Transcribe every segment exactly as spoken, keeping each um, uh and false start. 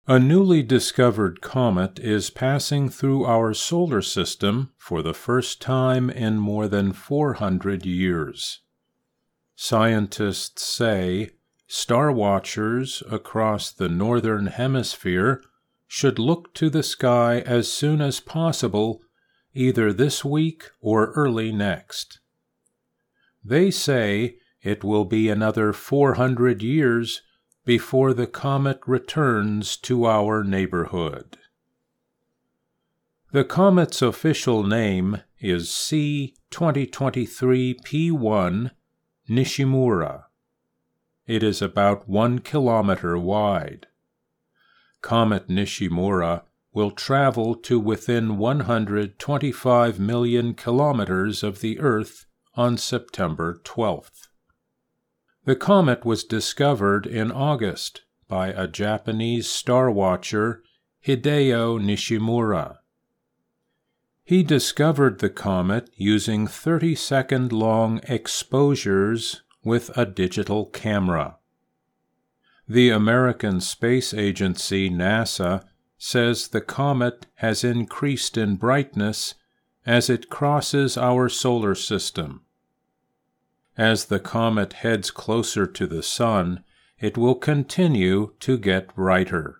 A newly discovered comet is passing through our solar system for the first time in more than four hundred years. Scientists say star watchers across the northern hemisphere should look to the sky as soon as possible, either this week or early next. They say it will be another four hundred years before the comet returns to our neighborhood. The comet's official name is C twenty twenty-three P one Nishimura. It is about one kilometer wide. Comet Nishimura will travel to within one hundred twenty-five million kilometers of the Earth on September twelfth. The comet was discovered in August by a Japanese star watcher, Hideo Nishimura. He discovered the comet using thirty-second long exposures with a digital camera. The American Space Agency, NASA, says the comet has increased in brightness as it crosses our solar system. As the comet heads closer to the Sun, it will continue to get brighter.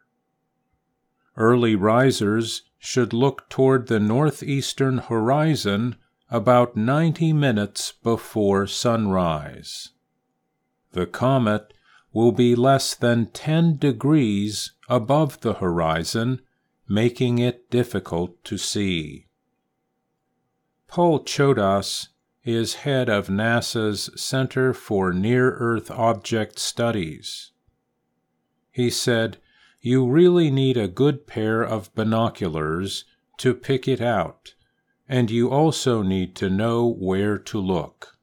Early risers should look toward the northeastern horizon about ninety minutes before sunrise. The comet will be less than ten degrees above the horizon, making it difficult to see. Paul Chodas is head of NASA's Center for Near-Earth Object Studies. He said, "You really need a good pair of binoculars to pick it out, and you also need to know where to look."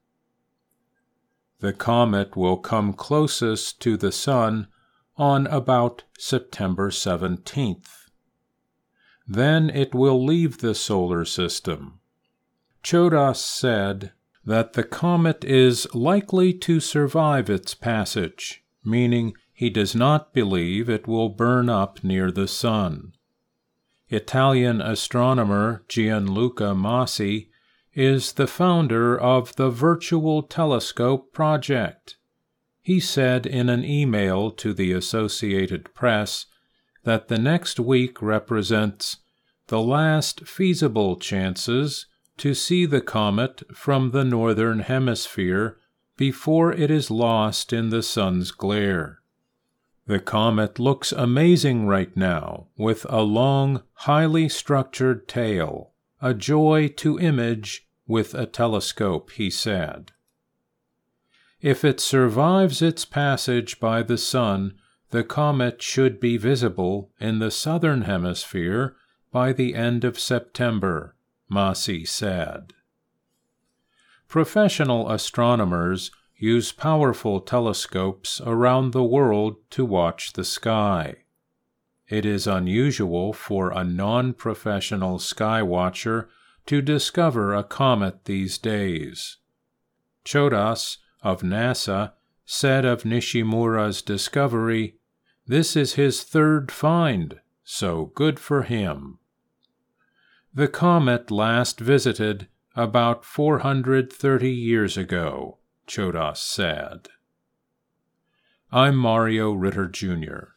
The comet will come closest to the Sun on about September seventeenth. Then it will leave the solar system. Chodas said that the comet is likely to survive its passage, meaning he does not believe it will burn up near the Sun. Italian astronomer Gianluca Masi is the founder of the Virtual Telescope Project. He said in an email to the Associated Press that the next week represents the last feasible chances to see the comet from the northern hemisphere before it is lost in the sun's glare. The comet looks amazing right now, with a long, highly structured tail, a joy to image with a telescope, he said. If it survives its passage by the sun, the comet should be visible in the southern hemisphere by the end of September, Masi said. Professional astronomers use powerful telescopes around the world to watch the sky. It is unusual for a non-professional sky watcher to discover a comet these days. Chodas of NASA said of Nishimura's discovery, "This is his third find, so good for him." The comet last visited about four hundred thirty years ago, Chodas said. I'm Mario Ritter, Junior